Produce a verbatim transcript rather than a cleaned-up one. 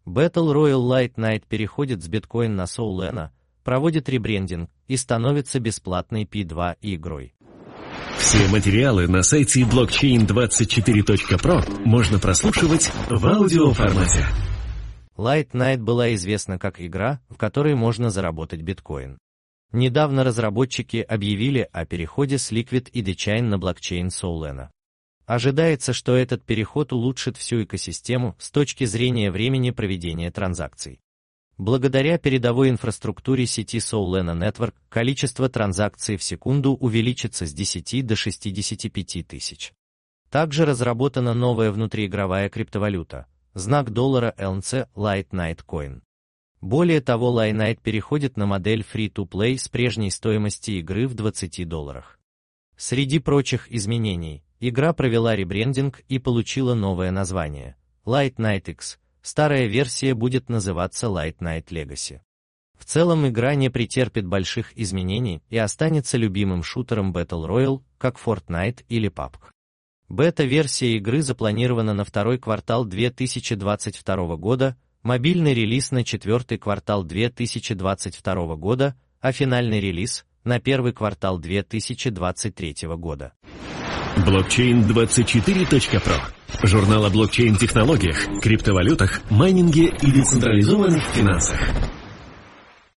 Battle Royale Light Night переходит с биткоин на Solana, проводит ребрендинг и становится бесплатной пи два игрой. Все материалы на сайте блокчейн двадцать четыре точка про можно прослушивать в аудиоформате. Light Night была известна как игра, в которой можно заработать биткоин. Недавно разработчики объявили о переходе с Liquid и DeChain на блокчейн Solana. Ожидается, что этот переход улучшит всю экосистему с точки зрения времени проведения транзакций. Благодаря передовой инфраструктуре сети Solana Network количество транзакций в секунду увеличится с десяти до шестидесяти пяти тысяч. Также разработана новая внутриигровая криптовалюта, знак доллара эл эн си Light Night Coin. Более того, Light Night переходит на модель Free-to-Play с прежней стоимости игры в двадцати долларах. Среди прочих изменений, игра провела ребрендинг и получила новое название – Light Night X. Старая версия будет называться Light Night Legacy. В целом игра не претерпит больших изменений и останется любимым шутером Battle Royale, как Fortnite или пабг. Бета-версия игры запланирована на второй квартал две тысячи двадцать второго года, мобильный релиз на четвертый квартал две тысячи двадцать второго года, а финальный релиз на первый квартал две тысячи двадцать третьего года. блокчейн двадцать четыре точка про. Журнал о блокчейн-технологиях, криптовалютах, майнинге и децентрализованных финансах.